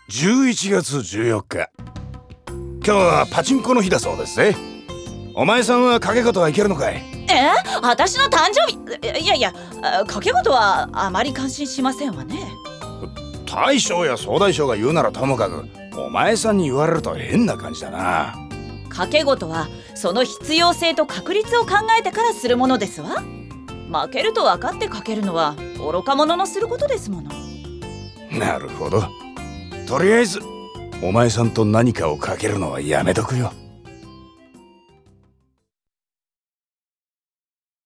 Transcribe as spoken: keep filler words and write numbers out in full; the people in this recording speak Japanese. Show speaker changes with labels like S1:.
S1: じゅういちがつじゅうよっか、今日はパチンコの日だそうですね。お前さんは賭け事はいけるのかい？
S2: えー、私の誕生日？いやいや、賭け事はあまり関心しませんわね。
S1: 大将や総大将が言うならともかく、お前さんに言われると変な感じだな。
S2: 賭け事はその必要性と確率を考えてからするものですわ。負けると分かって賭けるのは愚か者のすることですもの。
S1: なるほど。とりあえずお前さんと何かを賭けるのはやめとくよ。